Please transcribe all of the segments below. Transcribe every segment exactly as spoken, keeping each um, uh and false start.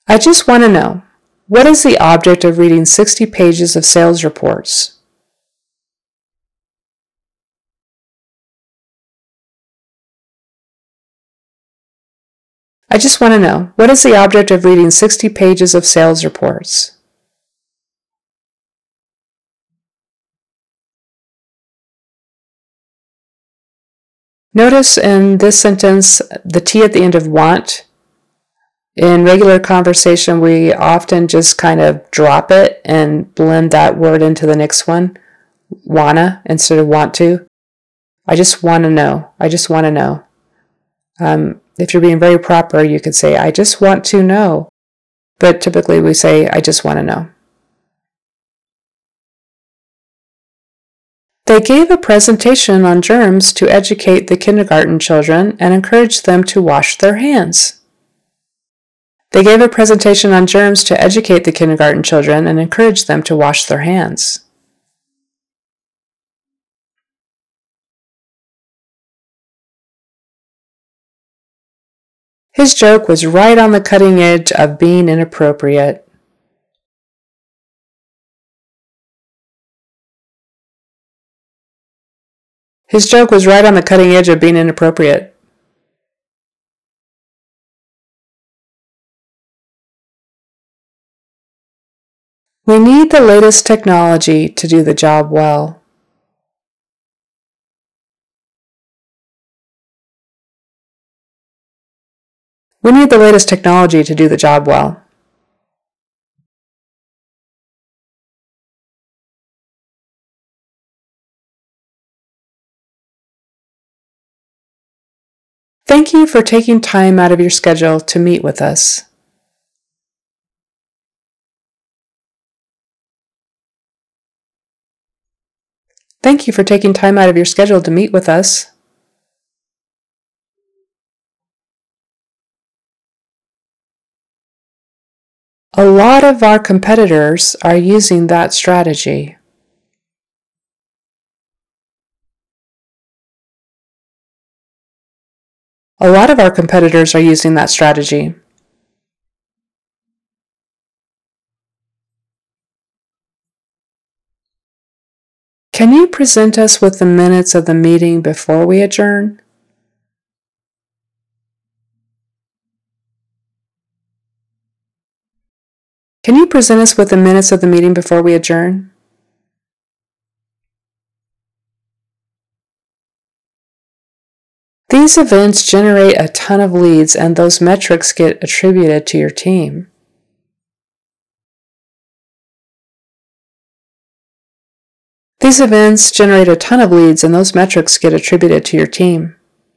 I just want to know, what is the object of reading sixty pages of sales reports? I just want to know, what is the object of reading sixty pages of sales reports? Notice in this sentence the T at the end of want. In regular conversation, we often just kind of drop it and blend that word into the next one, wanna instead of want to. I just want to know. I just want to know. Um, if you're being very proper, you could say, I just want to know. But typically we say, I just want to know. They gave a presentation on germs to educate the kindergarten children and encourage them to wash their hands. They gave a presentation on germs to educate the kindergarten children and encourage them to wash their hands. His joke was right on the cutting edge of being inappropriate. His joke was right on the cutting edge of being inappropriate. We need the latest technology to do the job well. We need the latest technology to do the job well. Thank you for taking time out of your schedule to meet with us. Thank you for taking time out of your schedule to meet with us. A lot of our competitors are using that strategy. A lot of our competitors are using that strategy. Can you present us with the minutes of the meeting before we adjourn? Can you present us with the minutes of the meeting before we adjourn? These events generate a ton of leads, and those metrics get attributed to your team. These events generate a ton of leads, and those metrics get attributed to your team.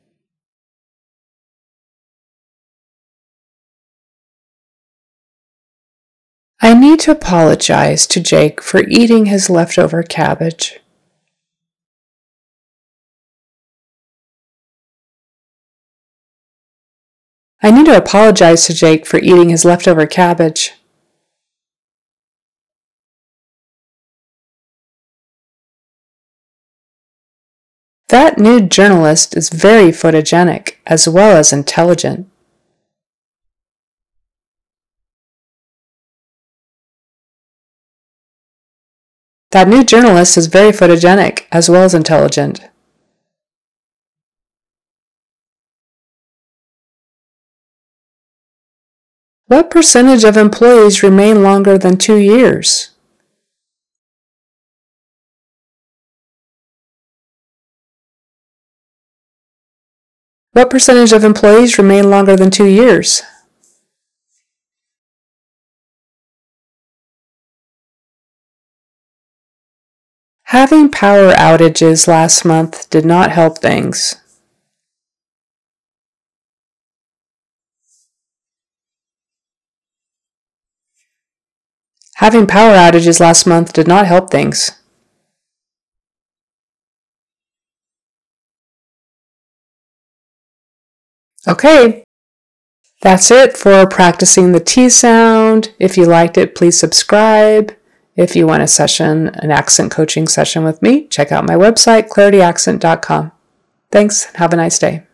I need to apologize to Jake for eating his leftover cabbage. I need to apologize to Jake for eating his leftover cabbage. That new journalist is very photogenic as well as intelligent. That new journalist is very photogenic as well as intelligent. What percentage of employees remain longer than two years? What percentage of employees remain longer than two years? Having power outages last month did not help things. Having power outages last month did not help things. Okay, that's it for practicing the T sound. If you liked it, please subscribe. If you want a session, an accent coaching session with me, check out my website, clarity accent dot com. Thanks, and have a nice day.